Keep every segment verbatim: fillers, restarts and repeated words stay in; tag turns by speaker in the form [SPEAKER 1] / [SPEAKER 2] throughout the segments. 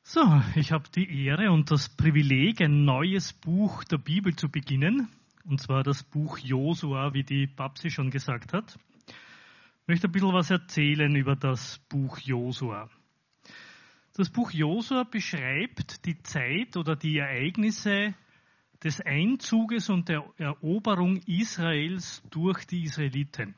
[SPEAKER 1] So, ich habe die Ehre und das Privileg, ein neues Buch der Bibel zu beginnen, und zwar das Buch Josua, wie die Babsi schon gesagt hat. Ich möchte ein bisschen was erzählen über das Buch Josua. Das Buch Josua beschreibt die Zeit oder die Ereignisse des Einzuges und der Eroberung Israels durch die Israeliten.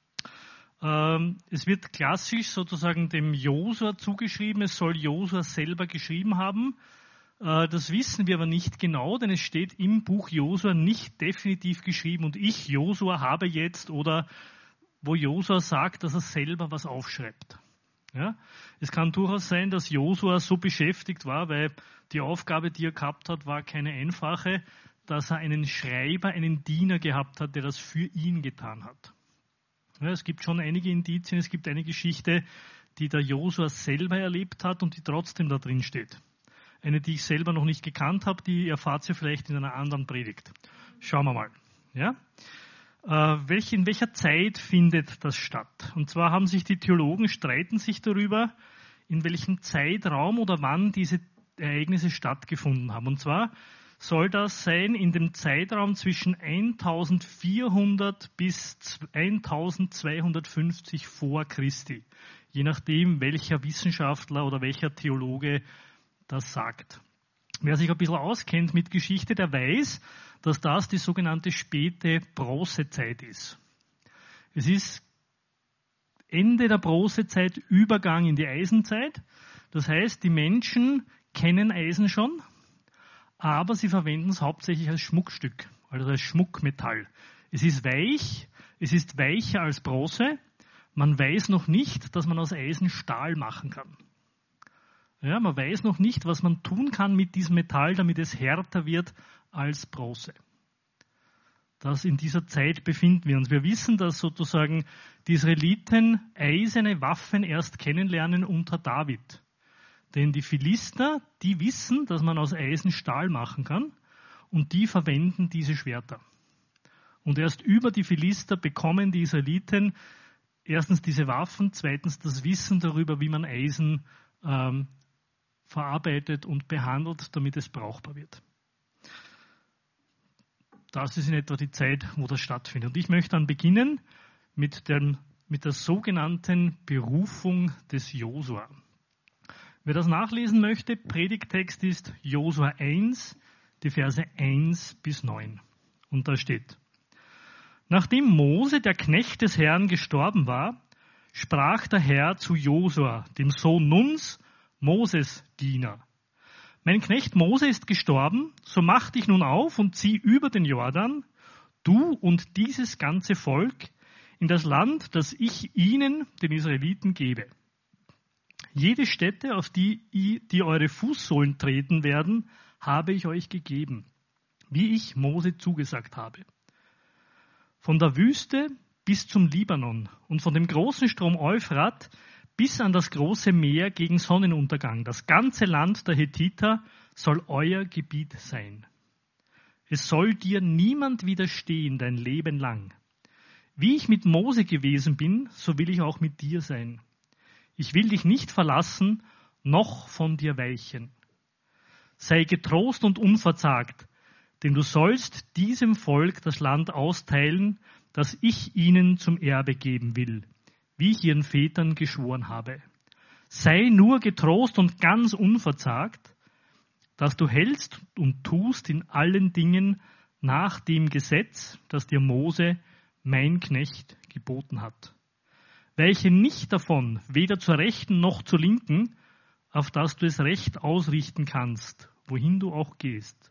[SPEAKER 1] Es wird klassisch sozusagen dem Josua zugeschrieben, es soll Josua selber geschrieben haben. Das wissen wir aber nicht genau, denn es steht im Buch Josua nicht definitiv geschrieben und ich, Josua, habe jetzt oder wo Josua sagt, dass er selber was aufschreibt. Ja? Es kann durchaus sein, dass Josua so beschäftigt war, weil die Aufgabe, die er gehabt hat, war keine einfache, dass er einen Schreiber, einen Diener gehabt hat, der das für ihn getan hat. Ja, es gibt schon einige Indizien, es gibt eine Geschichte, die der Josua selber erlebt hat und die trotzdem da drin steht. Eine, die ich selber noch nicht gekannt habe, die erfahrt ihr vielleicht in einer anderen Predigt. Schauen wir mal. Ja? Äh, welch, in welcher Zeit findet das statt? Und zwar haben sich die Theologen, streiten sich darüber, in welchem Zeitraum oder wann diese Ereignisse stattgefunden haben. Und zwar soll das sein in dem Zeitraum zwischen eintausendvierhundert bis eintausendzweihundertfünfzig vor Christi, je nachdem, welcher Wissenschaftler oder welcher Theologe das sagt. Wer sich ein bisschen auskennt mit Geschichte, der weiß, dass das die sogenannte späte Bronzezeit ist. Es ist Ende der Bronzezeit, Übergang in die Eisenzeit. Das heißt, die Menschen kennen Eisen schon, aber sie verwenden es hauptsächlich als Schmuckstück, also als Schmuckmetall. Es ist weich, es ist weicher als Bronze. Man weiß noch nicht, dass man aus Eisen Stahl machen kann. Ja, man weiß noch nicht, was man tun kann mit diesem Metall, damit es härter wird als Bronze. Das in dieser Zeit befinden wir uns. Wir wissen, dass sozusagen die Israeliten eiserne Waffen erst kennenlernen unter David. Denn die Philister, die wissen, dass man aus Eisen Stahl machen kann und die verwenden diese Schwerter. Und erst über die Philister bekommen die Israeliten erstens diese Waffen, zweitens das Wissen darüber, wie man Eisen ähm, verarbeitet und behandelt, damit es brauchbar wird. Das ist in etwa die Zeit, wo das stattfindet. Und ich möchte dann beginnen mit, dem, mit der sogenannten Berufung des Josua. Wer das nachlesen möchte, Predigttext ist Josua eins, die Verse eins bis neun. Und da steht: Nachdem Mose, der Knecht des Herrn, gestorben war, sprach der Herr zu Josua, dem Sohn Nuns, Moses Diener: Mein Knecht Mose ist gestorben, so mach dich nun auf und zieh über den Jordan, du und dieses ganze Volk, in das Land, das ich ihnen, den Israeliten, gebe. Jede Stätte, auf die, die eure Fußsohlen treten werden, habe ich euch gegeben, wie ich Mose zugesagt habe. Von der Wüste bis zum Libanon und von dem großen Strom Euphrat bis an das große Meer gegen Sonnenuntergang, das ganze Land der Hethiter soll euer Gebiet sein. Es soll dir niemand widerstehen dein Leben lang. Wie ich mit Mose gewesen bin, so will ich auch mit dir sein. Ich will dich nicht verlassen, noch von dir weichen. Sei getrost und unverzagt, denn du sollst diesem Volk das Land austeilen, das ich ihnen zum Erbe geben will, wie ich ihren Vätern geschworen habe. Sei nur getrost und ganz unverzagt, dass du hältst und tust in allen Dingen nach dem Gesetz, das dir Mose, mein Knecht, geboten hat. Weiche nicht davon, weder zur Rechten noch zur Linken, auf dass du es recht ausrichten kannst, wohin du auch gehst.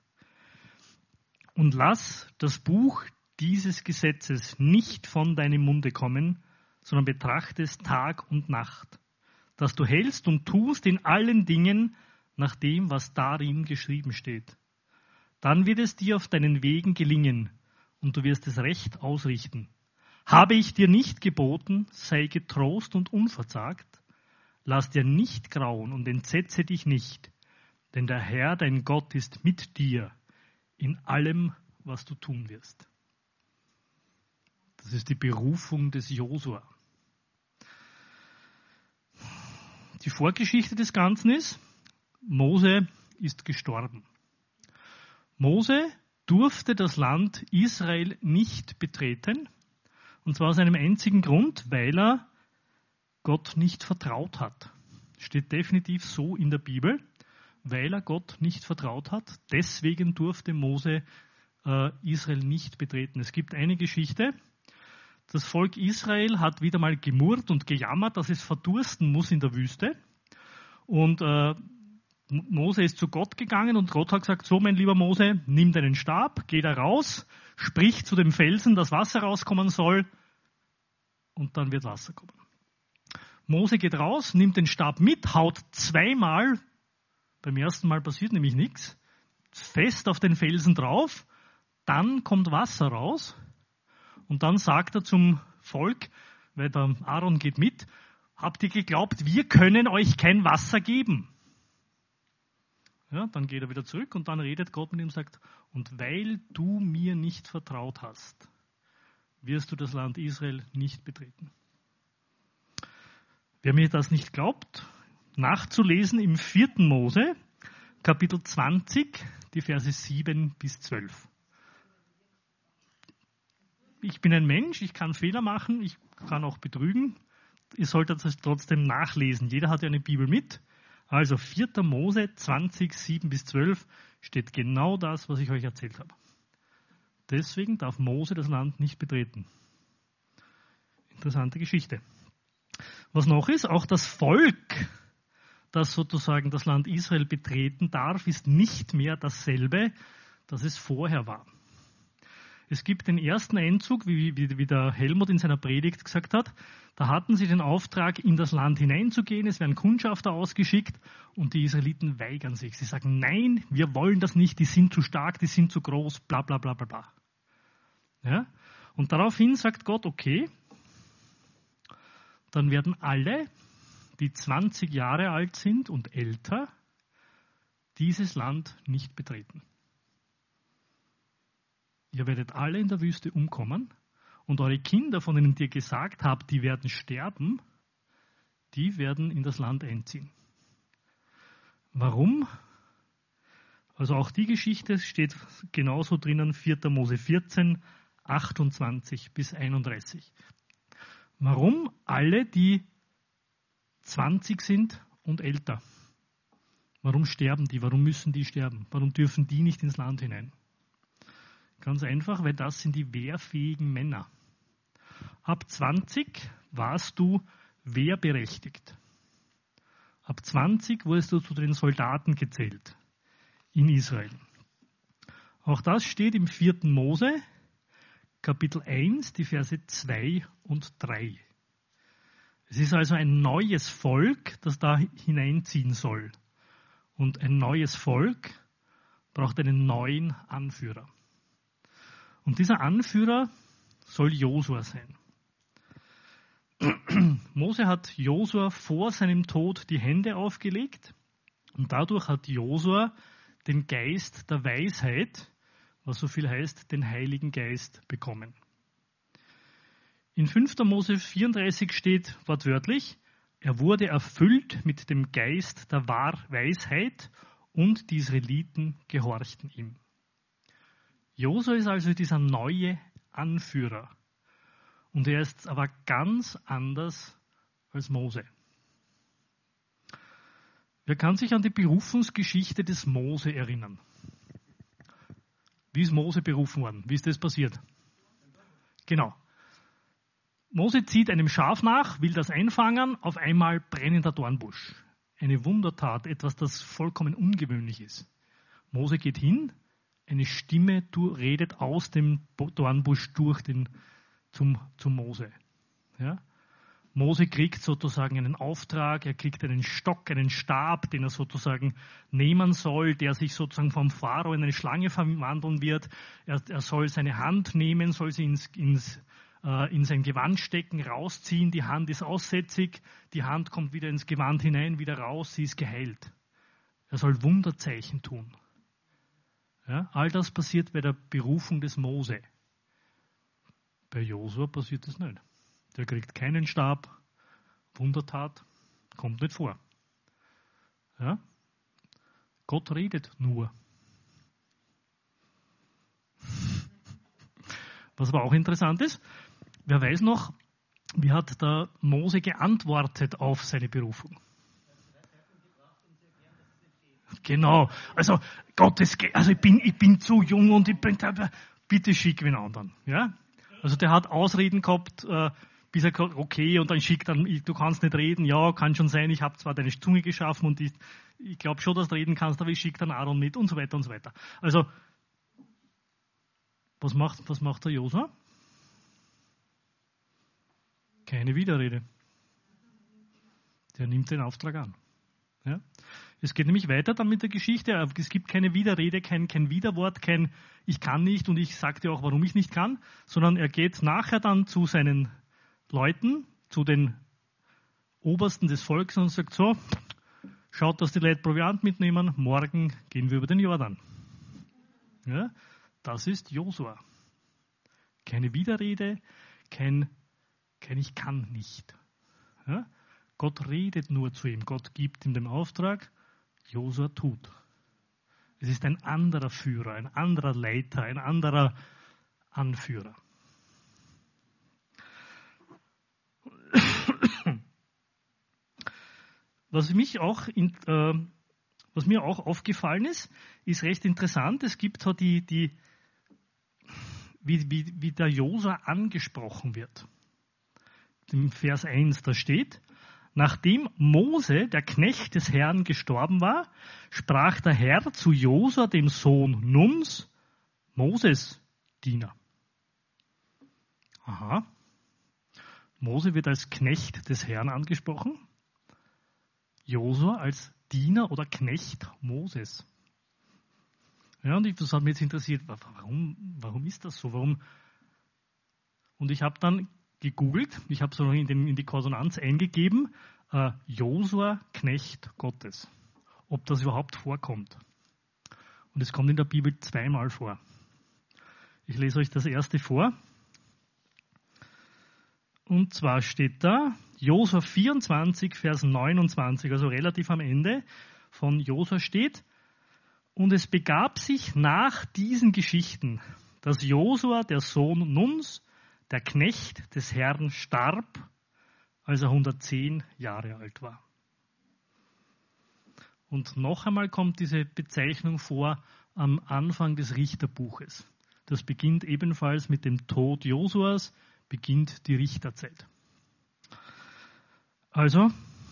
[SPEAKER 1] Und lass das Buch dieses Gesetzes nicht von deinem Munde kommen, sondern betrachte es Tag und Nacht, dass du hältst und tust in allen Dingen nach dem, was darin geschrieben steht. Dann wird es dir auf deinen Wegen gelingen und du wirst es recht ausrichten. Habe ich dir nicht geboten, sei getrost und unverzagt, lass dir nicht grauen und entsetze dich nicht, denn der Herr, dein Gott, ist mit dir in allem, was du tun wirst. Das ist die Berufung des Josua. Die Vorgeschichte des Ganzen ist, Mose ist gestorben. Mose durfte das Land Israel nicht betreten, und zwar aus einem einzigen Grund, weil er Gott nicht vertraut hat. Steht definitiv so in der Bibel, weil er Gott nicht vertraut hat. Deswegen durfte Mose äh, Israel nicht betreten. Es gibt eine Geschichte. Das Volk Israel hat wieder mal gemurrt und gejammert, dass es verdursten muss in der Wüste. Und äh, Mose ist zu Gott gegangen und Gott hat gesagt, so mein lieber Mose, nimm deinen Stab, geh da raus, sprich zu dem Felsen, dass Wasser rauskommen soll und dann wird Wasser kommen. Mose geht raus, nimmt den Stab mit, haut zweimal, beim ersten Mal passiert nämlich nichts, fest auf den Felsen drauf, dann kommt Wasser raus und dann sagt er zum Volk, weil der Aaron geht mit, habt ihr geglaubt, wir können euch kein Wasser geben? Ja, dann geht er wieder zurück und dann redet Gott mit ihm und sagt, und weil du mir nicht vertraut hast, wirst du das Land Israel nicht betreten. Wer mir das nicht glaubt, nachzulesen im vierten Mose, Kapitel zwanzig, die Verse sieben bis zwölf. Ich bin ein Mensch, ich kann Fehler machen, ich kann auch betrügen. Ihr solltet es trotzdem nachlesen. Jeder hat ja eine Bibel mit. Also vierter Mose zwanzig, sieben bis zwölf steht genau das, was ich euch erzählt habe. Deswegen darf Mose das Land nicht betreten. Interessante Geschichte. Was noch ist, auch das Volk, das sozusagen das Land Israel betreten darf, ist nicht mehr dasselbe, das es vorher war. Es gibt den ersten Einzug, wie, wie, wie der Helmut in seiner Predigt gesagt hat, da hatten sie den Auftrag, in das Land hineinzugehen, es werden Kundschafter ausgeschickt und die Israeliten weigern sich. Sie sagen, nein, wir wollen das nicht, die sind zu stark, die sind zu groß, bla bla bla bla bla. Ja? Und daraufhin sagt Gott, okay, dann werden alle, die zwanzig Jahre alt sind und älter, dieses Land nicht betreten. Ihr werdet alle in der Wüste umkommen und eure Kinder, von denen ihr gesagt habt, die werden sterben, die werden in das Land einziehen. Warum? Also auch die Geschichte steht genauso drinnen, vierter Mose vierzehn, achtundzwanzig bis einunddreißig. Warum? Alle, die zwanzig sind und älter. Warum sterben die? Warum müssen die sterben? Warum dürfen die nicht ins Land hinein? Ganz einfach, weil das sind die wehrfähigen Männer. Ab zwanzig warst du wehrberechtigt. Ab zwanzig wurdest du zu den Soldaten gezählt in Israel. Auch das steht im vierten Mose, Kapitel eins, die Verse zwei und drei. Es ist also ein neues Volk, das da hineinziehen soll. Und ein neues Volk braucht einen neuen Anführer. Und dieser Anführer soll Josua sein. Mose hat Josua vor seinem Tod die Hände aufgelegt und dadurch hat Josua den Geist der Weisheit, was so viel heißt, den Heiligen Geist bekommen. In fünfter Mose vierunddreißig steht wortwörtlich, er wurde erfüllt mit dem Geist der Weisheit und die Israeliten gehorchten ihm. Josua ist also dieser neue Anführer. Und er ist aber ganz anders als Mose. Wer kann sich an die Berufungsgeschichte des Mose erinnern? Wie ist Mose berufen worden? Wie ist das passiert? Genau. Mose zieht einem Schaf nach, will das einfangen, auf einmal brennender Dornbusch. Eine Wundertat, etwas, das vollkommen ungewöhnlich ist. Mose geht hin, eine Stimme redet aus dem Dornbusch durch den, zum, zum Mose. Ja? Mose kriegt sozusagen einen Auftrag, er kriegt einen Stock, einen Stab, den er sozusagen nehmen soll, der sich sozusagen vom Pharao in eine Schlange verwandeln wird. Er, er soll seine Hand nehmen, soll sie ins, ins, äh, in sein Gewand stecken, rausziehen, die Hand ist aussätzig, die Hand kommt wieder ins Gewand hinein, wieder raus, sie ist geheilt. Er soll Wunderzeichen tun. Ja, all das passiert bei der Berufung des Mose. Bei Josua passiert das nicht. Der kriegt keinen Stab, Wundertat, kommt nicht vor. Ja? Gott redet nur. Was aber auch interessant ist, wer weiß noch, wie hat der Mose geantwortet auf seine Berufung? Genau, also Gottes, also ich bin, ich bin zu jung und ich bin, bitte schick wen anderen. Ja? Also der hat Ausreden gehabt, äh, bis er gesagt, okay, und dann schickt dann, du kannst nicht reden, ja, kann schon sein, ich habe zwar deine Zunge geschaffen und ich, ich glaube schon, dass du reden kannst, aber ich schicke dann Aaron mit und so weiter und so weiter. Also, was macht, was macht der Josua? Keine Widerrede. Der nimmt den Auftrag an. Ja? Es geht nämlich weiter dann mit der Geschichte. Es gibt keine Widerrede, kein, kein Widerwort, kein ich kann nicht und ich sage dir auch, warum ich nicht kann, sondern er geht nachher dann zu seinen Leuten, zu den Obersten des Volkes und sagt so, schaut, dass die Leute Proviant mitnehmen, morgen gehen wir über den Jordan. Ja? Das ist Josua. Keine Widerrede, kein, kein ich kann nicht. Ja? Gott redet nur zu ihm, Gott gibt ihm den Auftrag, Josua tut. Es ist ein anderer Führer, ein anderer Leiter, ein anderer Anführer. Was, mich auch in, äh, was mir auch aufgefallen ist, ist recht interessant. Es gibt so die, die wie, wie, wie der Josua angesprochen wird. Im Vers eins, da steht, nachdem Mose, der Knecht des Herrn, gestorben war, sprach der Herr zu Josua, dem Sohn Nuns, Moses Diener. Aha. Mose wird als Knecht des Herrn angesprochen. Josua als Diener oder Knecht Moses. Ja, und das hat mich jetzt interessiert, warum, warum ist das so? Warum? Und ich habe dann gegoogelt, ich habe so in, den, in die Konsonanz eingegeben, äh, Josua, Knecht Gottes. Ob das überhaupt vorkommt. Und es kommt in der Bibel zweimal vor. Ich lese euch das erste vor. Und zwar steht da, Josua vierundzwanzig, Vers neunundzwanzig, also relativ am Ende von Josua steht, und es begab sich nach diesen Geschichten, dass Josua, der Sohn Nuns, der Knecht des Herrn, starb, als er hundertzehn Jahre alt war. Und noch einmal kommt diese Bezeichnung vor am Anfang des Richterbuches. Das beginnt ebenfalls mit dem Tod Josuas, beginnt die Richterzeit. Also,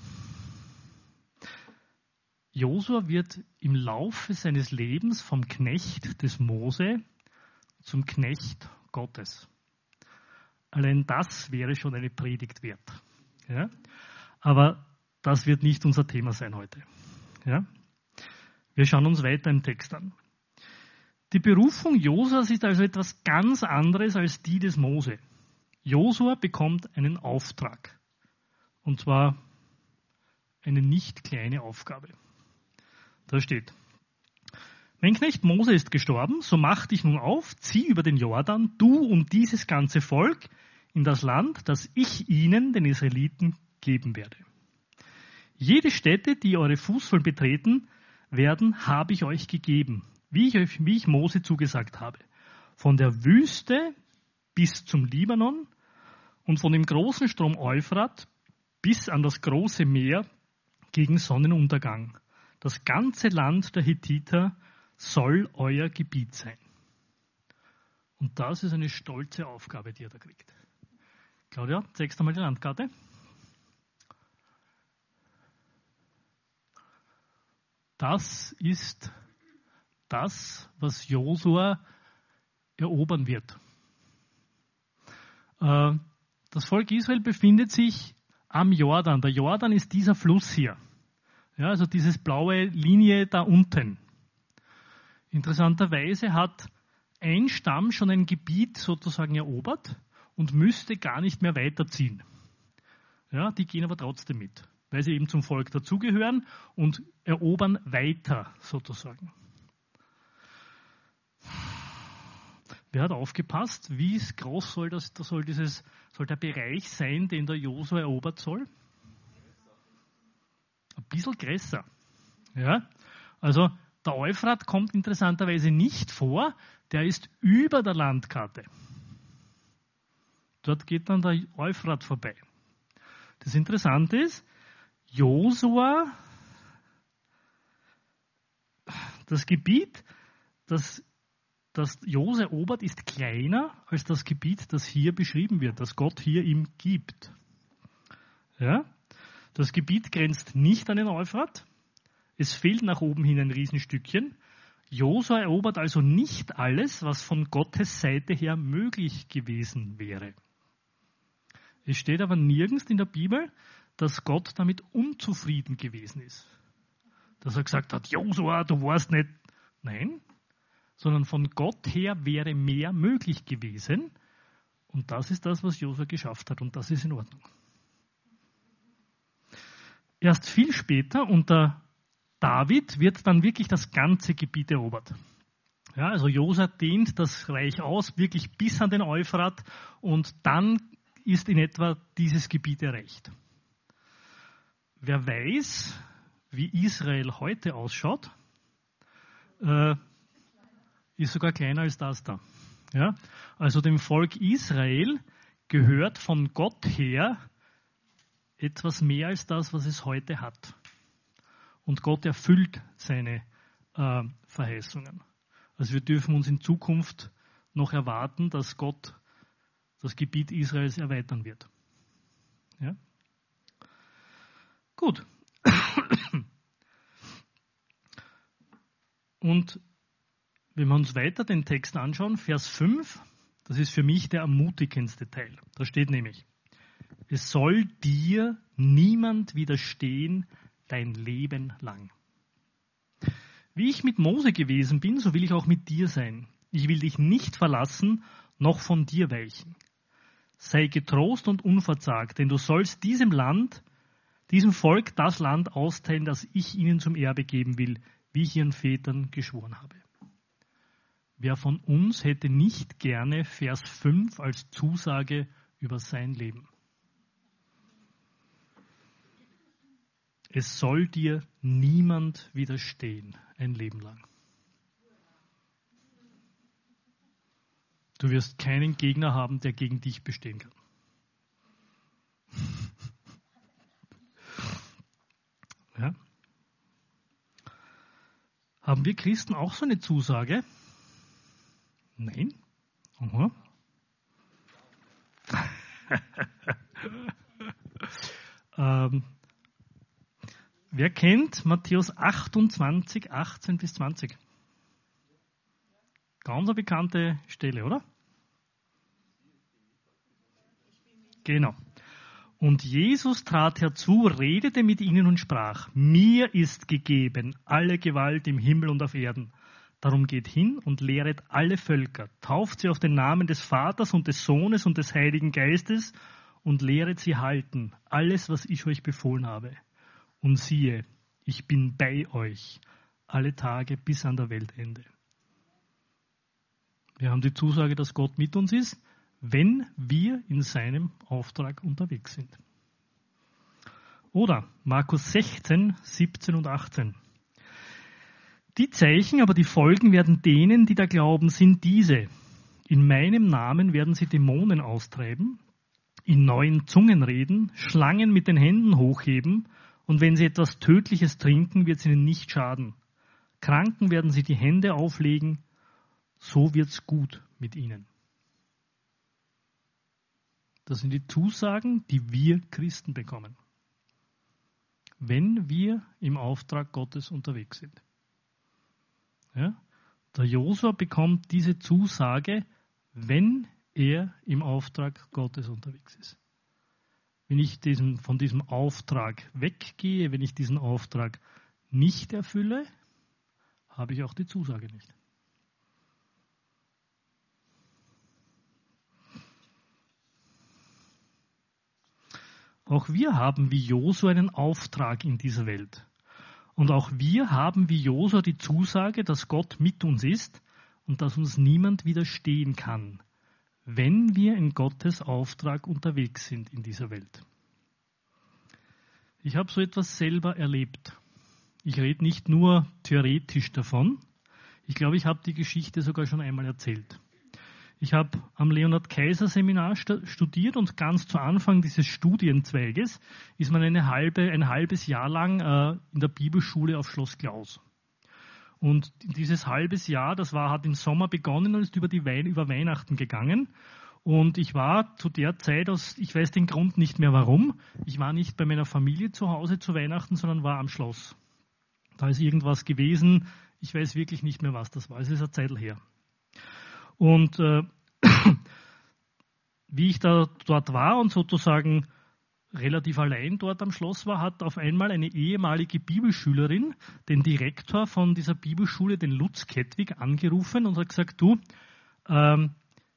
[SPEAKER 1] Josua wird im Laufe seines Lebens vom Knecht des Mose zum Knecht Gottes. Allein das wäre schon eine Predigt wert. Ja? Aber das wird nicht unser Thema sein heute. Ja? Wir schauen uns weiter im Text an. Die Berufung Josuas ist also etwas ganz anderes als die des Mose. Josua bekommt einen Auftrag. Und zwar eine nicht kleine Aufgabe. Da steht, mein Knecht Mose ist gestorben, so mach dich nun auf, zieh über den Jordan, du und dieses ganze Volk, in das Land, das ich ihnen, den Israeliten, geben werde. Jede Stätte, die eure Fußsohlen betreten werden, habe ich euch gegeben, wie ich, euch, wie ich Mose zugesagt habe. Von der Wüste bis zum Libanon und von dem großen Strom Euphrat bis an das große Meer gegen Sonnenuntergang. Das ganze Land der Hethiter soll euer Gebiet sein. Und das ist eine stolze Aufgabe, die er da kriegt. Claudia, zeigst du mal die Landkarte? Das ist das, was Josua erobern wird. Das Volk Israel befindet sich am Jordan. Der Jordan ist dieser Fluss hier. Ja, also diese blaue Linie da unten. Interessanterweise hat ein Stamm schon ein Gebiet sozusagen erobert und müsste gar nicht mehr weiterziehen. Ja, die gehen aber trotzdem mit, weil sie eben zum Volk dazugehören und erobern weiter sozusagen. Wer hat aufgepasst? Wie groß soll, das, soll, dieses, soll der Bereich sein, den der Josua erobert soll? Ein bisschen größer. Ja? Also Der Euphrat kommt interessanterweise nicht vor, der ist über der Landkarte. Dort geht dann der Euphrat vorbei. Das Interessante ist, Josua, das Gebiet, das, das Jose erobert, ist kleiner als das Gebiet, das hier beschrieben wird, das Gott hier ihm gibt. Ja? Das Gebiet grenzt nicht an den Euphrat. Es fehlt nach oben hin ein Riesenstückchen. Josua erobert also nicht alles, was von Gottes Seite her möglich gewesen wäre. Es steht aber nirgends in der Bibel, dass Gott damit unzufrieden gewesen ist. Dass er gesagt hat, Josua, du warst nicht. Nein, sondern von Gott her wäre mehr möglich gewesen. Und das ist das, was Josua geschafft hat. Und das ist in Ordnung. Erst viel später, unter David, wird dann wirklich das ganze Gebiet erobert. Ja, also Josua dehnt das Reich aus, wirklich bis an den Euphrat, und dann ist in etwa dieses Gebiet erreicht. Wer weiß, wie Israel heute ausschaut, äh, ist sogar kleiner als das da. Ja? Also dem Volk Israel gehört von Gott her etwas mehr als das, was es heute hat. Und Gott erfüllt seine äh, Verheißungen. Also wir dürfen uns in Zukunft noch erwarten, dass Gott das Gebiet Israels erweitern wird. Ja? Gut. Und wenn wir uns weiter den Text anschauen, Vers fünf, das ist für mich der ermutigendste Teil. Da steht nämlich, es soll dir niemand widerstehen dein Leben lang. Wie ich mit Mose gewesen bin, so will ich auch mit dir sein. Ich will dich nicht verlassen, noch von dir weichen. Sei getrost und unverzagt, denn du sollst diesem Land, diesem Volk das Land austeilen, das ich ihnen zum Erbe geben will, wie ich ihren Vätern geschworen habe. Wer von uns hätte nicht gerne Vers fünf als Zusage über sein Leben? Es soll dir niemand widerstehen, ein Leben lang. Du wirst keinen Gegner haben, der gegen dich bestehen kann. Ja? Haben wir Christen auch so eine Zusage? Nein. Aha. ähm, wer kennt Matthäus achtundzwanzig, achtzehn bis zwanzig? Ganz eine bekannte Stelle, oder? Genau. Und Jesus trat herzu, redete mit ihnen und sprach, mir ist gegeben alle Gewalt im Himmel und auf Erden. Darum geht hin und lehret alle Völker, tauft sie auf den Namen des Vaters und des Sohnes und des Heiligen Geistes und lehret sie halten, alles, was ich euch befohlen habe. Und siehe, ich bin bei euch alle Tage bis an der Weltende. Wir haben die Zusage, dass Gott mit uns ist, wenn wir in seinem Auftrag unterwegs sind. Oder Markus sechzehn, siebzehn und achtzehn. Die Zeichen, aber die Folgen werden denen, die da glauben, sind diese. In meinem Namen werden sie Dämonen austreiben, in neuen Zungen reden, Schlangen mit den Händen hochheben, und wenn sie etwas Tödliches trinken, wird es ihnen nicht schaden. Kranken werden sie die Hände auflegen, so wird's gut mit ihnen. Das sind die Zusagen, die wir Christen bekommen, wenn wir im Auftrag Gottes unterwegs sind. Ja? Der Josua bekommt diese Zusage, wenn er im Auftrag Gottes unterwegs ist. Wenn ich diesen, von diesem Auftrag weggehe, wenn ich diesen Auftrag nicht erfülle, habe ich auch die Zusage nicht. Auch wir haben wie Josua einen Auftrag in dieser Welt. Und auch wir haben wie Josua die Zusage, dass Gott mit uns ist und dass uns niemand widerstehen kann, wenn wir in Gottes Auftrag unterwegs sind in dieser Welt. Ich habe so etwas selber erlebt. Ich rede nicht nur theoretisch davon. Ich glaube, ich habe die Geschichte sogar schon einmal erzählt. Ich habe am Leonhard-Kaiser-Seminar studiert und ganz zu Anfang dieses Studienzweiges ist man eine halbe, ein halbes Jahr lang äh, in der Bibelschule auf Schloss Klaus. Und dieses halbes Jahr, das war, hat im Sommer begonnen und ist über, die Wein, über Weihnachten gegangen. Und ich war zu der Zeit, aus, ich weiß den Grund nicht mehr warum, ich war nicht bei meiner Familie zu Hause zu Weihnachten, sondern war am Schloss. Da ist irgendwas gewesen, ich weiß wirklich nicht mehr, was das war. Es ist eine Zeit her. Und äh, wie ich da dort war und sozusagen relativ allein dort am Schloss war, hat auf einmal eine ehemalige Bibelschülerin den Direktor von dieser Bibelschule, den Lutz Kettwig, angerufen und hat gesagt, du, ähm,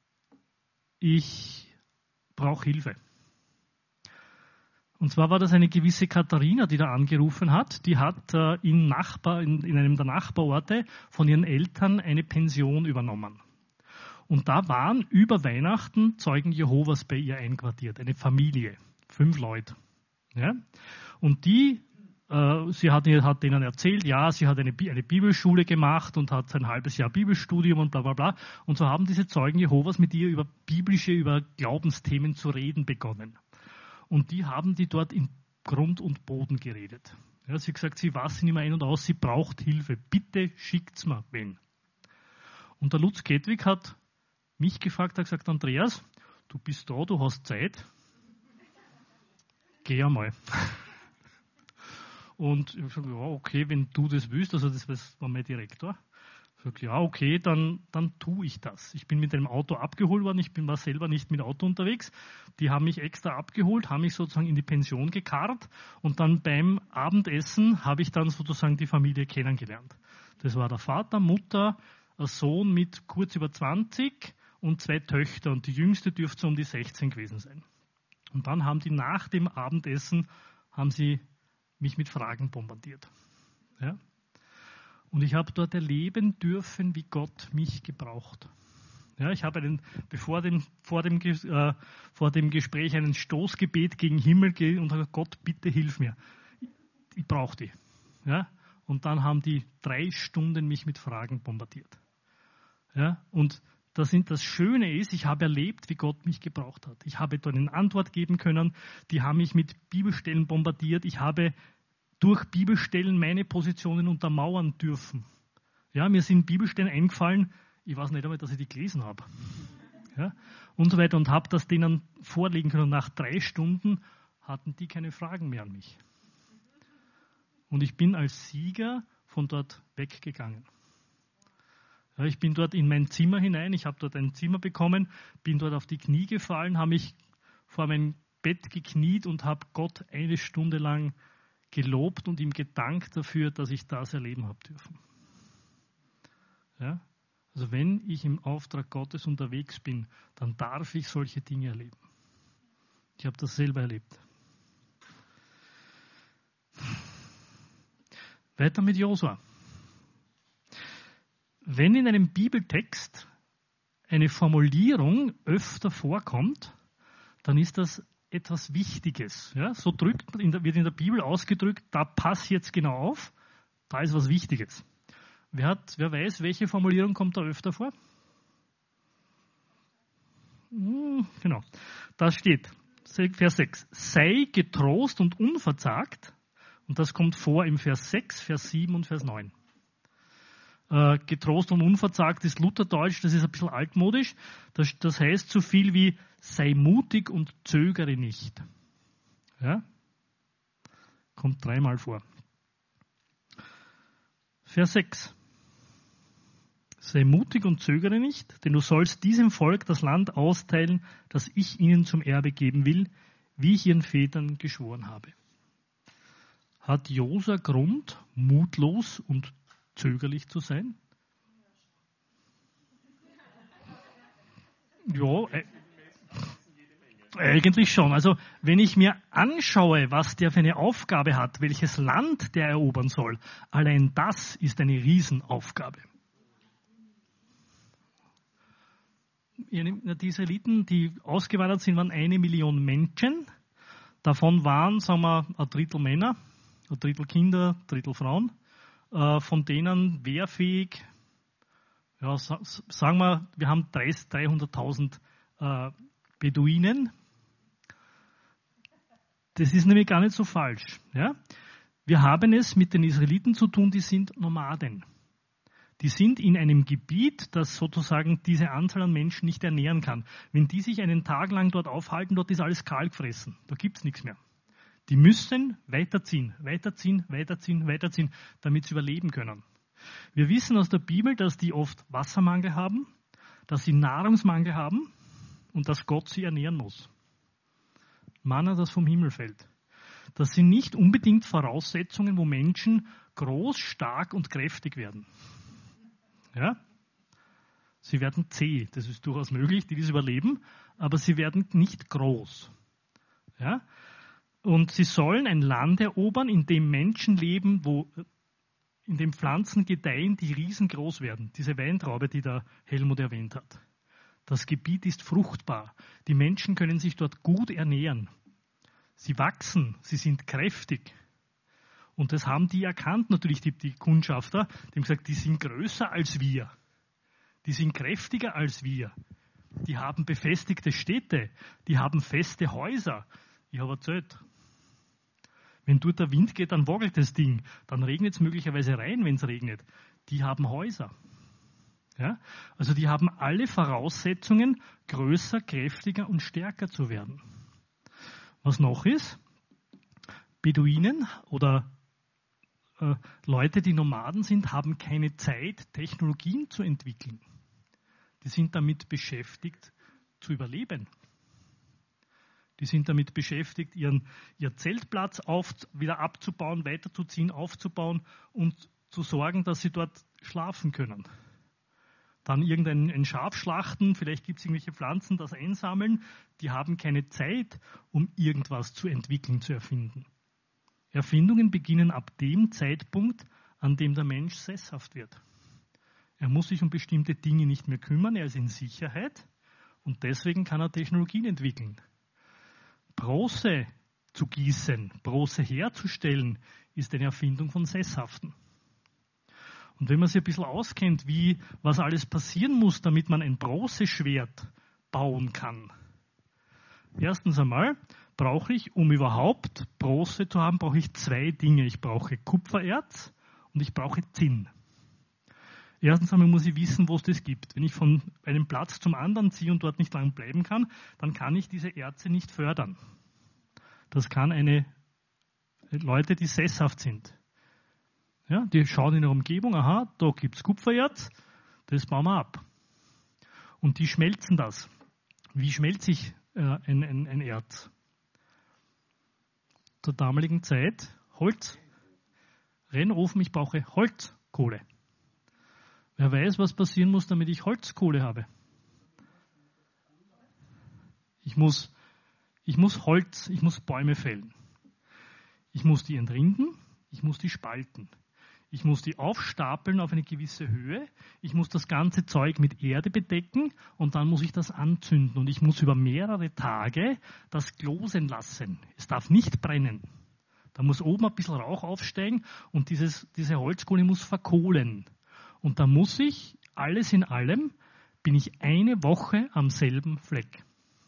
[SPEAKER 1] ich brauche Hilfe. Und zwar war das eine gewisse Katharina, die da angerufen hat. Die hat äh, in, Nachbar, in, in einem der Nachbarorte von ihren Eltern eine Pension übernommen. Und da waren über Weihnachten Zeugen Jehovas bei ihr einquartiert, eine Familie, fünf Leute. Ja? Und die, äh, sie hat, hat denen erzählt, ja, sie hat eine, eine Bibelschule gemacht und hat ein halbes Jahr Bibelstudium und bla bla bla. Und so haben diese Zeugen Jehovas mit ihr über biblische, über Glaubensthemen zu reden begonnen. Und die haben die dort in Grund und Boden geredet. Ja, sie hat gesagt, sie weiß nicht mehr ein und aus, sie braucht Hilfe. Bitte schickt's mir wen. Und der Lutz Kettwig hat mich gefragt, hat gesagt, Andreas, du bist da, du hast Zeit. Geh einmal. Und ich habe gesagt, ja, okay, wenn du das willst, also das war mein Direktor. Ich habe gesagt, ja, okay, dann, dann tue ich das. Ich bin mit einem Auto abgeholt worden, ich bin war selber nicht mit Auto unterwegs. Die haben mich extra abgeholt, haben mich sozusagen in die Pension gekarrt und dann beim Abendessen habe ich dann sozusagen die Familie kennengelernt. Das war der Vater, Mutter, ein Sohn mit kurz über zwanzig und zwei Töchter und die jüngste dürfte so um die sechzehn gewesen sein. Und dann haben die nach dem Abendessen, haben sie mich mit Fragen bombardiert. Ja? Und ich habe dort erleben dürfen, wie Gott mich gebraucht. Ja, ich habe einen, bevor dem, vor, dem, äh, vor dem Gespräch ein Stoßgebet gegen Himmel gegeben und habe gesagt, Gott, bitte hilf mir. Ich, ich brauche die. Ja? Und dann haben die drei Stunden mich mit Fragen bombardiert. Ja? Und das, sind, das Schöne ist, ich habe erlebt, wie Gott mich gebraucht hat. Ich habe dort eine Antwort geben können. Die haben mich mit Bibelstellen bombardiert. Ich habe durch Bibelstellen meine Positionen untermauern dürfen. Ja, mir sind Bibelstellen eingefallen, ich weiß nicht einmal, dass ich die gelesen habe. Ja, und so weiter und habe das denen vorlegen können. Und nach drei Stunden hatten die keine Fragen mehr an mich. Und ich bin als Sieger von dort weggegangen. Ja, ich bin dort in mein Zimmer hinein, ich habe dort ein Zimmer bekommen, bin dort auf die Knie gefallen, habe mich vor mein Bett gekniet und habe Gott eine Stunde lang gelobt und ihm gedankt dafür, dass ich das erleben habe dürfen. Ja? Also wenn ich im Auftrag Gottes unterwegs bin, dann darf ich solche Dinge erleben. Ich habe das selber erlebt. Weiter mit Josua. Wenn in einem Bibeltext eine Formulierung öfter vorkommt, dann ist das etwas Wichtiges. Ja, so drückt, in der, wird in der Bibel ausgedrückt, da pass jetzt genau auf, da ist was Wichtiges. Wer, hat, wer weiß, welche Formulierung kommt da öfter vor? Hm, genau, da steht, Vers sechs, sei getrost und unverzagt, und das kommt vor im Vers sechs, Vers sieben und Vers neun. Äh, getrost und unverzagt ist Lutherdeutsch, das ist ein bisschen altmodisch. Das, das heißt so viel wie, sei mutig und zögere nicht. Ja? Kommt dreimal vor. Vers sechs. Sei mutig und zögere nicht, denn du sollst diesem Volk das Land austeilen, das ich ihnen zum Erbe geben will, wie ich ihren Vätern geschworen habe. Hat Josua Grund, mutlos und zögerlich zu sein? Ja, äh, eigentlich schon. Also wenn ich mir anschaue, was der für eine Aufgabe hat, welches Land der erobern soll, allein das ist eine Riesenaufgabe. Die Israeliten, die ausgewandert sind, waren eine Million Menschen. Davon waren, sagen wir, ein Drittel Männer. ein Drittel Kinder, ein Drittel Frauen, äh, von denen wehrfähig, ja, sa- sagen wir, wir haben dreihunderttausend äh, Beduinen. Das ist nämlich gar nicht so falsch. Ja? Wir haben es mit den Israeliten zu tun, die sind Nomaden. Die sind in einem Gebiet, das sozusagen diese Anzahl an Menschen nicht ernähren kann. Wenn die sich einen Tag lang dort aufhalten, dort ist alles kahl gefressen. Da gibt es nichts mehr. Die müssen weiterziehen, weiterziehen, weiterziehen, weiterziehen, damit sie überleben können. Wir wissen aus der Bibel, dass die oft Wassermangel haben, dass sie Nahrungsmangel haben und dass Gott sie ernähren muss. Manna, das vom Himmel fällt. Das sind nicht unbedingt Voraussetzungen, wo Menschen groß, stark und kräftig werden. Ja? Sie werden zäh, das ist durchaus möglich, die das überleben, aber sie werden nicht groß. Ja? Und sie sollen ein Land erobern, in dem Menschen leben, wo, in dem Pflanzen gedeihen, die riesengroß werden. Diese Weintraube, die der Helmut erwähnt hat. Das Gebiet ist fruchtbar. Die Menschen können sich dort gut ernähren. Sie wachsen, sie sind kräftig. Und das haben die erkannt, natürlich die, die Kundschafter. Die haben gesagt, die sind größer als wir. Die sind kräftiger als wir. Die haben befestigte Städte. Die haben feste Häuser. Ich habe erzählt, wenn dort der Wind geht, dann wackelt das Ding. Dann regnet es möglicherweise rein, wenn es regnet. Die haben Häuser. Ja? Also die haben alle Voraussetzungen, größer, kräftiger und stärker zu werden. Was noch ist, Beduinen oder äh, Leute, die Nomaden sind, haben keine Zeit, Technologien zu entwickeln. Die sind damit beschäftigt, zu überleben. Die sind damit beschäftigt, ihren, ihren Zeltplatz auf, wieder abzubauen, weiterzuziehen, aufzubauen und zu sorgen, dass sie dort schlafen können. Dann irgendein ein Schaf schlachten, vielleicht gibt es irgendwelche Pflanzen, das einsammeln. Die haben keine Zeit, um irgendwas zu entwickeln, zu erfinden. Erfindungen beginnen ab dem Zeitpunkt, an dem der Mensch sesshaft wird. Er muss sich um bestimmte Dinge nicht mehr kümmern, er ist in Sicherheit und deswegen kann er Technologien entwickeln. Bronze zu gießen, Bronze herzustellen, ist eine Erfindung von Sesshaften. Und wenn man sich ein bisschen auskennt, wie, was alles passieren muss, damit man ein Bronzeschwert bauen kann. Erstens einmal brauche ich, um überhaupt Bronze zu haben, brauche ich zwei Dinge. Ich brauche Kupfererz und ich brauche Zinn. Erstens einmal muss ich wissen, wo es das gibt. Wenn ich von einem Platz zum anderen ziehe und dort nicht lang bleiben kann, dann kann ich diese Erze nicht fördern. Das kann eine Leute, die sesshaft sind. Ja, die schauen in der Umgebung, aha, da gibt es Kupfererz, das bauen wir ab. Und die schmelzen das. Wie schmelze ich äh, ein, ein, ein Erz? Zur damaligen Zeit Holz, Rennofen, ich brauche Holzkohle. Wer weiß, was passieren muss, damit ich Holzkohle habe? Ich muss, ich muss Holz, ich muss Bäume fällen. Ich muss die entrinden, ich muss die spalten. Ich muss die aufstapeln auf eine gewisse Höhe. Ich muss das ganze Zeug mit Erde bedecken und dann muss ich das anzünden. Und ich muss über mehrere Tage das glosen lassen. Es darf nicht brennen. Da muss oben ein bisschen Rauch aufsteigen und dieses, diese Holzkohle muss verkohlen. Und da muss ich, alles in allem, bin ich eine Woche am selben Fleck.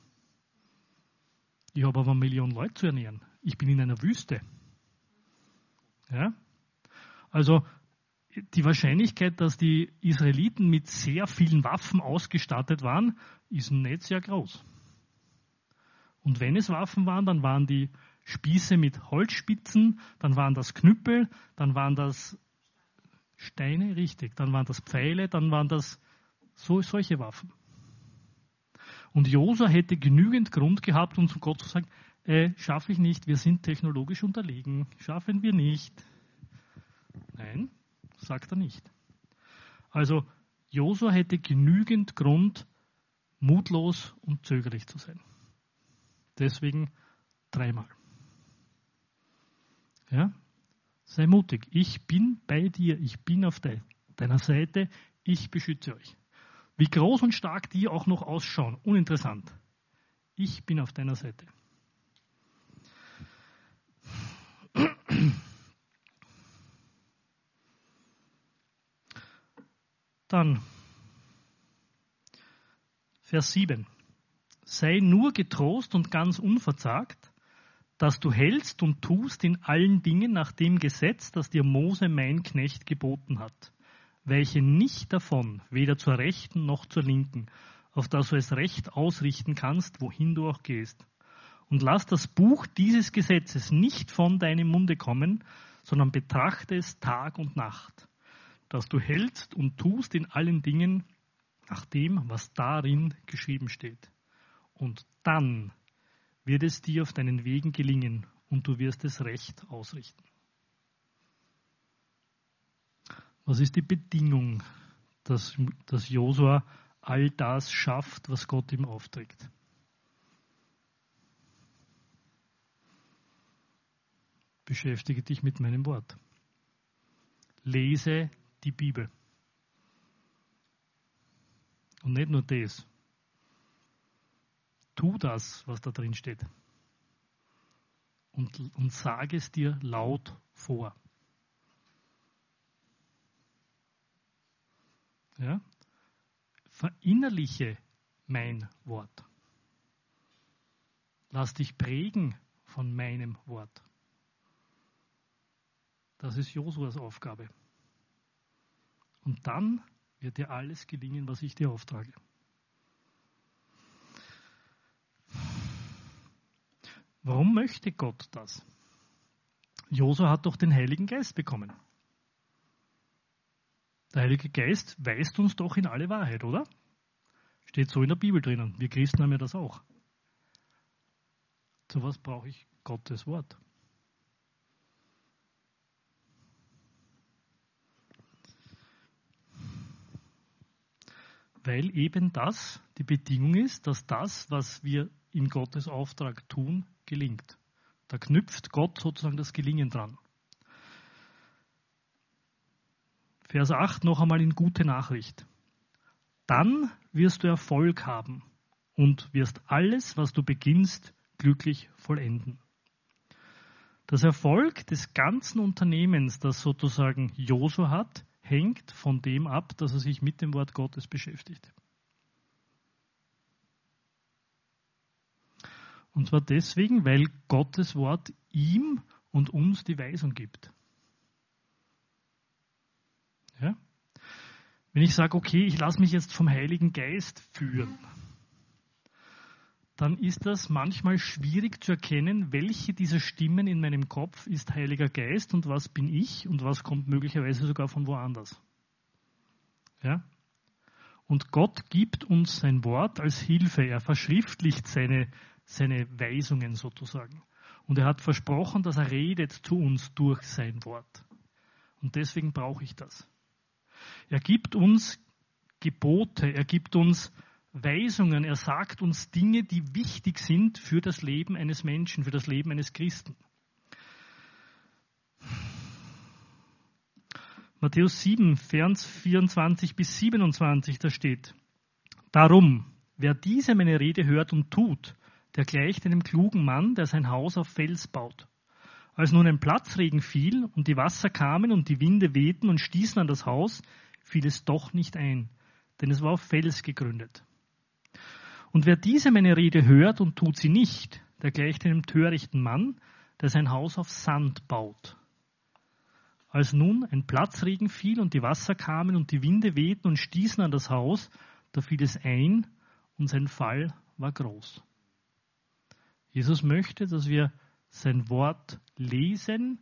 [SPEAKER 1] Ich habe aber eine Million Leute zu ernähren. Ich bin in einer Wüste. Ja? Also die Wahrscheinlichkeit, dass die Israeliten mit sehr vielen Waffen ausgestattet waren, ist nicht sehr groß. Und wenn es Waffen waren, dann waren die Spieße mit Holzspitzen, dann waren das Knüppel, dann waren das Steine, richtig, dann waren das Pfeile, dann waren das so, solche Waffen. Und Josua hätte genügend Grund gehabt, um zu Gott zu sagen, äh, schaffe ich nicht, wir sind technologisch unterlegen, schaffen wir nicht. Nein, sagt er nicht. Also Josua hätte genügend Grund, mutlos und zögerlich zu sein. Deswegen dreimal. Ja? Sei mutig. Ich bin bei dir. Ich bin auf deiner Seite. Ich beschütze euch. Wie groß und stark die auch noch ausschauen, uninteressant. Ich bin auf deiner Seite. Dann Vers sieben. Sei nur getrost und ganz unverzagt, dass du hältst und tust in allen Dingen nach dem Gesetz, das dir Mose, mein Knecht, geboten hat. Weiche nicht davon, weder zur Rechten noch zur Linken, auf dass du es recht ausrichten kannst, wohin du auch gehst. Und lass das Buch dieses Gesetzes nicht von deinem Munde kommen, sondern betrachte es Tag und Nacht, dass du hältst und tust in allen Dingen nach dem, was darin geschrieben steht. Und dann wird es dir auf deinen Wegen gelingen und du wirst es recht ausrichten. Was ist die Bedingung, dass, dass Josua all das schafft, was Gott ihm aufträgt? Beschäftige dich mit meinem Wort. Lese die Bibel. Und nicht nur das. Tu das, was da drin steht. Und, und sage es dir laut vor. Ja? Verinnerliche mein Wort. Lass dich prägen von meinem Wort. Das ist Josuas Aufgabe. Und dann wird dir alles gelingen, was ich dir auftrage. Warum möchte Gott das? Josua hat doch den Heiligen Geist bekommen. Der Heilige Geist weist uns doch in alle Wahrheit, oder? Steht so in der Bibel drinnen. Wir Christen haben ja das auch. Zu was brauche ich Gottes Wort? Weil eben das die Bedingung ist, dass das, was wir in Gottes Auftrag tun, gelingt. Da knüpft Gott sozusagen das Gelingen dran. Vers acht noch einmal in gute Nachricht. Dann wirst du Erfolg haben und wirst alles, was du beginnst, glücklich vollenden. Das Erfolg des ganzen Unternehmens, das sozusagen Josua hat, hängt von dem ab, dass er sich mit dem Wort Gottes beschäftigt. Und zwar deswegen, weil Gottes Wort ihm und uns die Weisung gibt. Ja? Wenn ich sage, okay, ich lasse mich jetzt vom Heiligen Geist führen, dann ist das manchmal schwierig zu erkennen, welche dieser Stimmen in meinem Kopf ist Heiliger Geist und was bin ich und was kommt möglicherweise sogar von woanders. Ja? Und Gott gibt uns sein Wort als Hilfe. Er verschriftlicht seine, seine Weisungen sozusagen. Und er hat versprochen, dass er redet zu uns durch sein Wort. Und deswegen brauche ich das. Er gibt uns Gebote, er gibt uns Weisungen, er sagt uns Dinge, die wichtig sind für das Leben eines Menschen, für das Leben eines Christen. Matthäus sieben, Vers vierundzwanzig bis siebenundzwanzig, da steht: Darum, wer diese meine Rede hört und tut, der gleicht einem klugen Mann, der sein Haus auf Fels baut. Als nun ein Platzregen fiel und die Wasser kamen und die Winde wehten und stießen an das Haus, fiel es doch nicht ein, denn es war auf Fels gegründet. Und wer diese meine Rede hört und tut sie nicht, der gleicht einem törichten Mann, der sein Haus auf Sand baut. Als nun ein Platzregen fiel und die Wasser kamen und die Winde wehten und stießen an das Haus, da fiel es ein und sein Fall war groß. Jesus möchte, dass wir sein Wort lesen,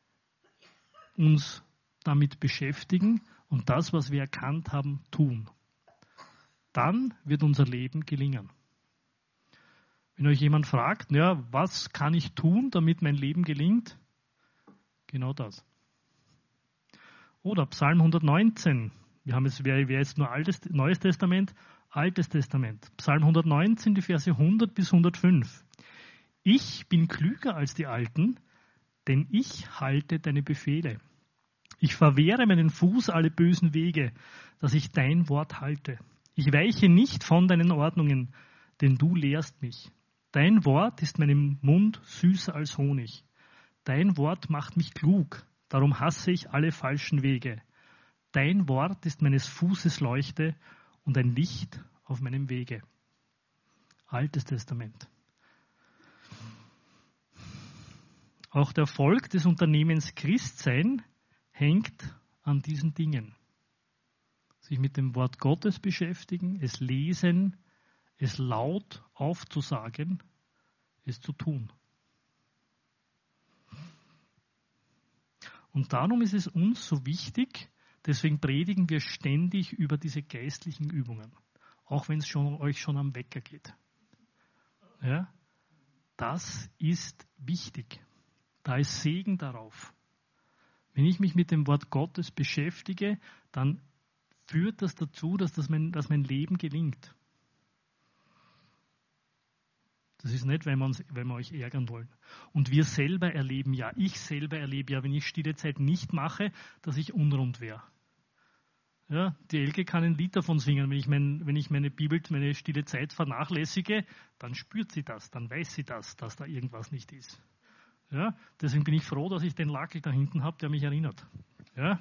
[SPEAKER 1] uns damit beschäftigen und das, was wir erkannt haben, tun. Dann wird unser Leben gelingen. Wenn euch jemand fragt, ja, was kann ich tun, damit mein Leben gelingt? Genau das. Oder Psalm hundertneunzehn. Wir haben jetzt, wer jetzt nur Altes, Neues Testament, Altes Testament. Psalm hundertneunzehn, die Verse hundert bis hundertfünf. Ich bin klüger als die Alten, denn ich halte deine Befehle. Ich verwehre meinen Fuß alle bösen Wege, dass ich dein Wort halte. Ich weiche nicht von deinen Ordnungen, denn du lehrst mich. Dein Wort ist meinem Mund süßer als Honig. Dein Wort macht mich klug, darum hasse ich alle falschen Wege. Dein Wort ist meines Fußes Leuchte und ein Licht auf meinem Wege. Altes Testament. Auch der Erfolg des Unternehmens Christsein hängt an diesen Dingen. Sich mit dem Wort Gottes beschäftigen, es lesen, es laut aufzusagen, es zu tun. Und darum ist es uns so wichtig, deswegen predigen wir ständig über diese geistlichen Übungen, auch wenn es schon, euch schon am Wecker geht. Ja, das ist wichtig. Da ist Segen darauf. Wenn ich mich mit dem Wort Gottes beschäftige, dann führt das dazu, dass, das mein, dass mein Leben gelingt. Das ist nicht, weil wir, uns, weil wir euch ärgern wollen. Und wir selber erleben ja, ich selber erlebe ja, wenn ich stille Zeit nicht mache, dass ich unrund wäre. Ja, die Elke kann ein Lied davon singen. Wenn ich, mein, wenn ich meine Bibel, meine stille Zeit vernachlässige, dann spürt sie das, dann weiß sie das, dass da irgendwas nicht ist. Ja, deswegen bin ich froh, dass ich den Lackel da hinten habe, der mich erinnert. Ja,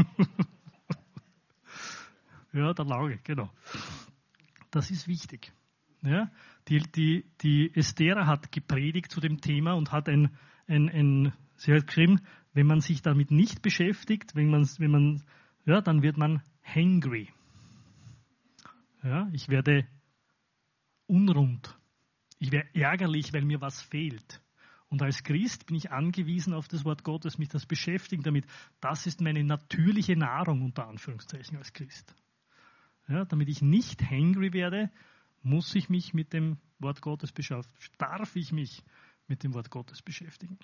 [SPEAKER 1] ja, der Lauge, genau. Das ist wichtig. Ja, die, die, die Esther hat gepredigt zu dem Thema und hat ein, ein, ein, sie hat geschrieben, wenn man sich damit nicht beschäftigt, wenn man, wenn man, ja, dann wird man hangry. Ja, ich werde unrund. Ich werde ärgerlich, weil mir was fehlt. Und als Christ bin ich angewiesen auf das Wort Gottes, mich das beschäftigen damit. Das ist meine natürliche Nahrung, unter Anführungszeichen, als Christ. Ja, damit ich nicht hangry werde, muss ich mich mit dem Wort Gottes beschäftigen. Darf ich mich mit dem Wort Gottes beschäftigen?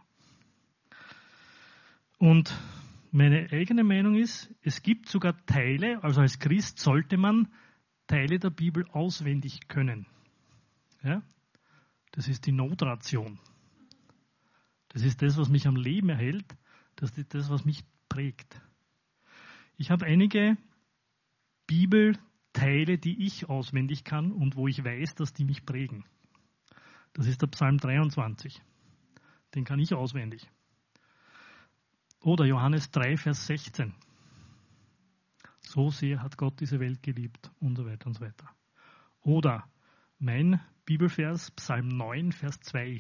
[SPEAKER 1] Und meine eigene Meinung ist, es gibt sogar Teile, also als Christ sollte man Teile der Bibel auswendig können. Ja? Das ist die Notration. Das ist das, was mich am Leben erhält. Das ist das, was mich prägt. Ich habe einige Bibelteile, die ich auswendig kann und wo ich weiß, dass die mich prägen. Das ist der Psalm dreiundzwanzig. Den kann ich auswendig. Oder Johannes drei, Vers sechzehn. So sehr hat Gott diese Welt geliebt und so weiter und so weiter. Oder mein Bibelvers, Psalm neun, Vers zwei.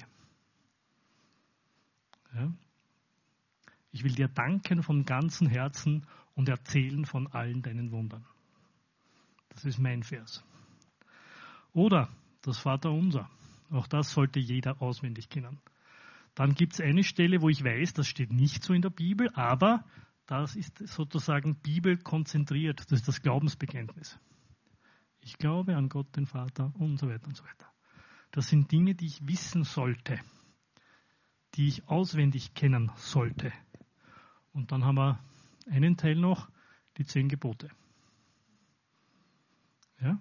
[SPEAKER 1] Ja. Ich will dir danken von ganzem Herzen und erzählen von allen deinen Wundern. Das ist mein Vers. Oder das Vaterunser. Auch das sollte jeder auswendig kennen. Dann gibt es eine Stelle, wo ich weiß, das steht nicht so in der Bibel, aber das ist sozusagen bibelkonzentriert. Das ist das Glaubensbekenntnis. Ich glaube an Gott, den Vater und so weiter und so weiter. Das sind Dinge, die ich wissen sollte, die ich auswendig kennen sollte. Und dann haben wir einen Teil noch, die zehn Gebote. Ja?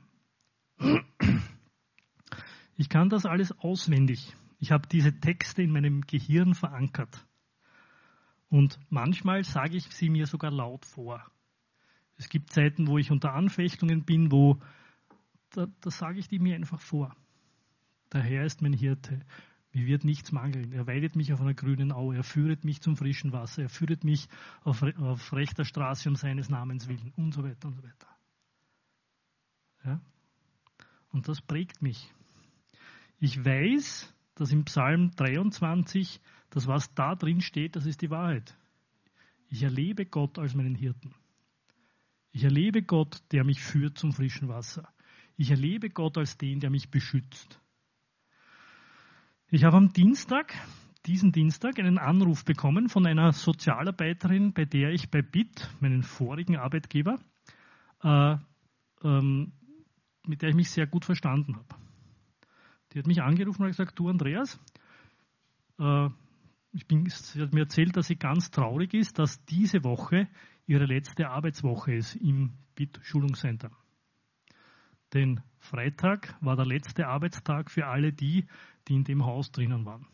[SPEAKER 1] Ich kann das alles auswendig. Ich habe diese Texte in meinem Gehirn verankert. Und manchmal sage ich sie mir sogar laut vor. Es gibt Zeiten, wo ich unter Anfechtungen bin, wo da, da sage ich die mir einfach vor. Der Herr ist mein Hirte. Mir wird nichts mangeln. Er weidet mich auf einer grünen Aue. Er führet mich zum frischen Wasser. Er führet mich auf, auf rechter Straße um seines Namens willen. Und so weiter und so weiter. Ja? Und das prägt mich. Ich weiß, dass im Psalm dreiundzwanzig, das was da drin steht, das ist die Wahrheit. Ich erlebe Gott als meinen Hirten. Ich erlebe Gott, der mich führt zum frischen Wasser. Ich erlebe Gott als den, der mich beschützt. Ich habe am Dienstag, diesen Dienstag, einen Anruf bekommen von einer Sozialarbeiterin, bei der ich bei B I T, meinen vorigen Arbeitgeber, äh, ähm, mit der ich mich sehr gut verstanden habe. Die hat mich angerufen und hat gesagt, du Andreas, äh, ich bin, sie hat mir erzählt, dass sie ganz traurig ist, dass diese Woche ihre letzte Arbeitswoche ist im B I T-Schulungscenter. Denn Freitag war der letzte Arbeitstag für alle die, die in dem Haus drinnen waren.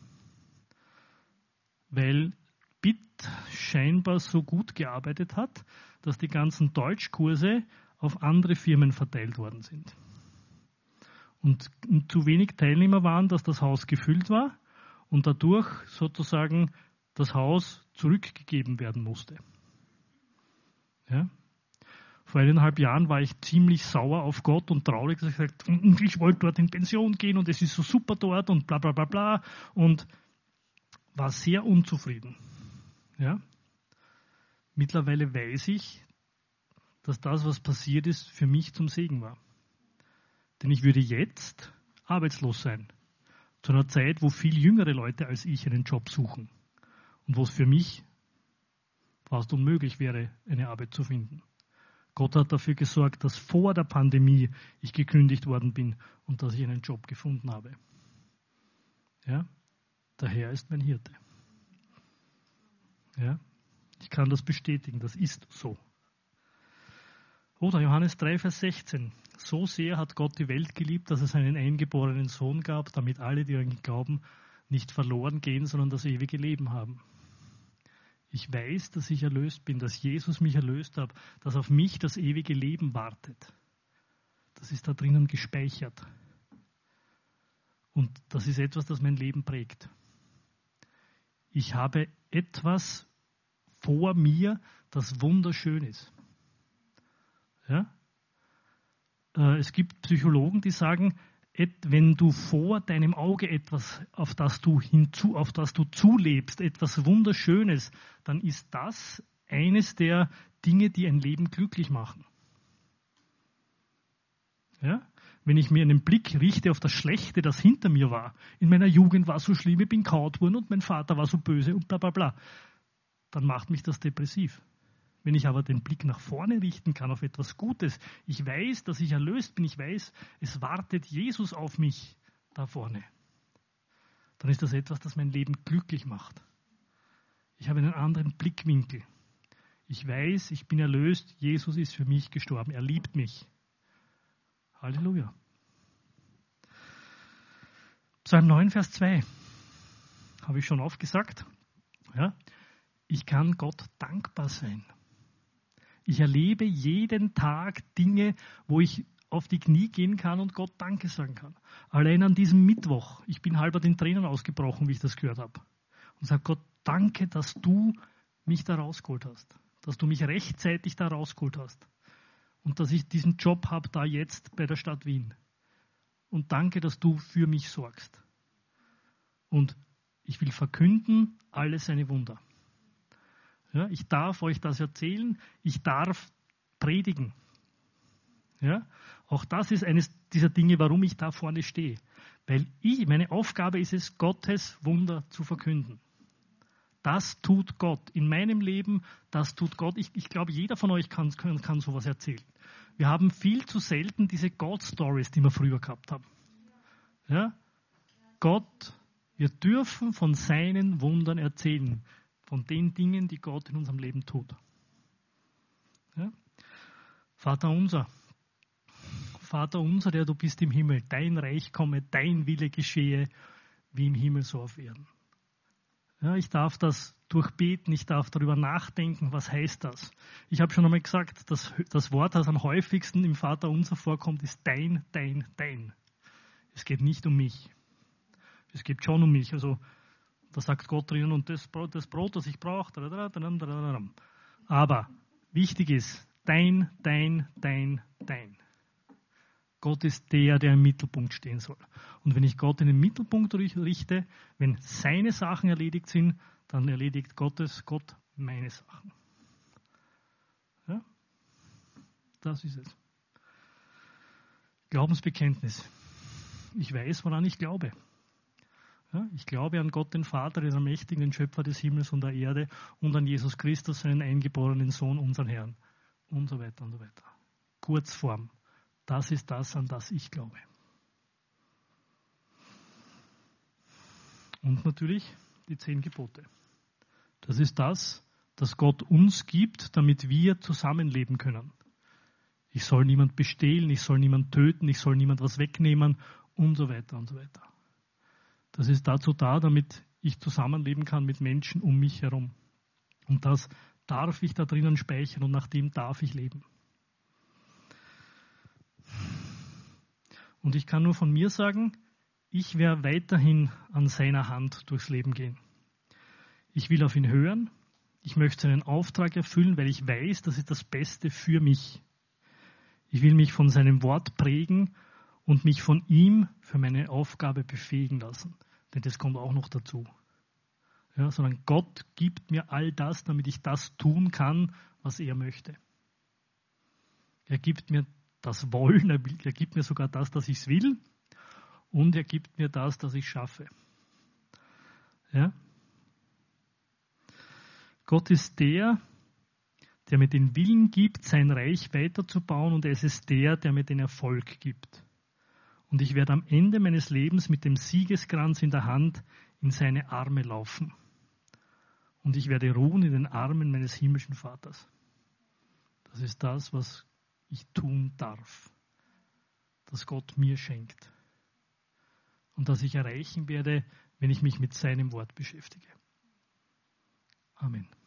[SPEAKER 1] Weil B I T scheinbar so gut gearbeitet hat, dass die ganzen Deutschkurse auf andere Firmen verteilt worden sind. Und zu wenig Teilnehmer waren, dass das Haus gefüllt war und dadurch sozusagen das Haus zurückgegeben werden musste. Ja? Vor eineinhalb Jahren war ich ziemlich sauer auf Gott und traurig, dass ich gesagt habe, ich wollte dort in Pension gehen und es ist so super dort und bla bla bla bla und war sehr unzufrieden. Ja? Mittlerweile weiß ich, dass das, was passiert ist, für mich zum Segen war. Denn ich würde jetzt arbeitslos sein. Zu einer Zeit, wo viel jüngere Leute als ich einen Job suchen. Und wo es für mich fast unmöglich wäre, eine Arbeit zu finden. Gott hat dafür gesorgt, dass vor der Pandemie ich gekündigt worden bin und dass ich einen Job gefunden habe. Ja? Der Herr ist mein Hirte. Ja? Ich kann das bestätigen, das ist so. Oder Johannes drei, Vers sechzehn. So sehr hat Gott die Welt geliebt, dass es einen eingeborenen Sohn gab, damit alle, die an ihn glauben, nicht verloren gehen, sondern das ewige Leben haben. Ich weiß, dass ich erlöst bin, dass Jesus mich erlöst hat, dass auf mich das ewige Leben wartet. Das ist da drinnen gespeichert. Und das ist etwas, das mein Leben prägt. Ich habe etwas vor mir, das wunderschön ist. Ja? Es gibt Psychologen, die sagen, wenn du vor deinem Auge etwas, auf das du hinzu, auf das du zulebst, etwas Wunderschönes, dann ist das eines der Dinge, die ein Leben glücklich machen. Ja? Wenn ich mir einen Blick richte auf das Schlechte, das hinter mir war, in meiner Jugend war es so schlimm, ich bin kaut worden und mein Vater war so böse und bla bla bla, dann macht mich das depressiv. Wenn ich aber den Blick nach vorne richten kann auf etwas Gutes, ich weiß, dass ich erlöst bin, ich weiß, es wartet Jesus auf mich da vorne, dann ist das etwas, das mein Leben glücklich macht. Ich habe einen anderen Blickwinkel. Ich weiß, ich bin erlöst, Jesus ist für mich gestorben, er liebt mich. Halleluja. Psalm neun, Vers zwei, habe ich schon aufgesagt. Ja, ich kann Gott dankbar sein. Ich erlebe jeden Tag Dinge, wo ich auf die Knie gehen kann und Gott Danke sagen kann. Allein an diesem Mittwoch, ich bin halber den Tränen ausgebrochen, wie ich das gehört habe. Und sage Gott, danke, dass du mich da rausgeholt hast. Dass du mich rechtzeitig da rausgeholt hast. Und dass ich diesen Job habe da jetzt bei der Stadt Wien. Und danke, dass du für mich sorgst. Und ich will verkünden alle seine Wunder. Ja, ich darf euch das erzählen, ich darf predigen. Ja, auch das ist eines dieser Dinge, warum ich da vorne stehe. Weil ich, meine Aufgabe ist es, Gottes Wunder zu verkünden. Das tut Gott. In meinem Leben, das tut Gott. Ich, ich glaube, jeder von euch kann, kann, kann sowas erzählen. Wir haben viel zu selten diese God-Stories, die wir früher gehabt haben. Ja? Gott, wir dürfen von seinen Wundern erzählen. Von den Dingen, die Gott in unserem Leben tut. Ja? Vater unser, Vater unser, der du bist im Himmel, dein Reich komme, dein Wille geschehe, wie im Himmel so auf Erden. Ja, ich darf das durchbeten, ich darf darüber nachdenken, was heißt das? Ich habe schon einmal gesagt, das, das Wort, das am häufigsten im Vater unser vorkommt, ist dein, dein, dein. Es geht nicht um mich. Es geht schon um mich, also da sagt Gott drinnen, und das Brot, das Brot, das ich brauche. Aber wichtig ist, dein, dein, dein, dein. Gott ist der, der im Mittelpunkt stehen soll. Und wenn ich Gott in den Mittelpunkt richte, wenn seine Sachen erledigt sind, dann erledigt Gottes Gott meine Sachen. Ja? Das ist es. Glaubensbekenntnis. Ich weiß, woran ich glaube. Ja, ich glaube an Gott, den Vater, den Allmächtigen, den Schöpfer des Himmels und der Erde und an Jesus Christus, seinen eingeborenen Sohn, unseren Herrn. Und so weiter und so weiter. Kurzform. Das ist das, an das ich glaube. Und natürlich die zehn Gebote. Das ist das, das Gott uns gibt, damit wir zusammenleben können. Ich soll niemand bestehlen, ich soll niemand töten, ich soll niemand was wegnehmen und so weiter und so weiter. Das ist dazu da, damit ich zusammenleben kann mit Menschen um mich herum. Und das darf ich da drinnen speichern und nach dem darf ich leben. Und ich kann nur von mir sagen, ich werde weiterhin an seiner Hand durchs Leben gehen. Ich will auf ihn hören, ich möchte seinen Auftrag erfüllen, weil ich weiß, das ist das Beste für mich. Ich will mich von seinem Wort prägen und mich von ihm für meine Aufgabe befähigen lassen. Denn das kommt auch noch dazu. Ja, sondern Gott gibt mir all das, damit ich das tun kann, was er möchte. Er gibt mir das Wollen, er, will, er gibt mir sogar das, dass ich es will, und er gibt mir das, dass ich schaffe. Ja? Gott ist der, der mir den Willen gibt, sein Reich weiterzubauen, und es ist der, der mir den Erfolg gibt. Und ich werde am Ende meines Lebens mit dem Siegeskranz in der Hand in seine Arme laufen. Und ich werde ruhen in den Armen meines himmlischen Vaters. Das ist das, was ich tun darf, das Gott mir schenkt. Und das ich erreichen werde, wenn ich mich mit seinem Wort beschäftige. Amen.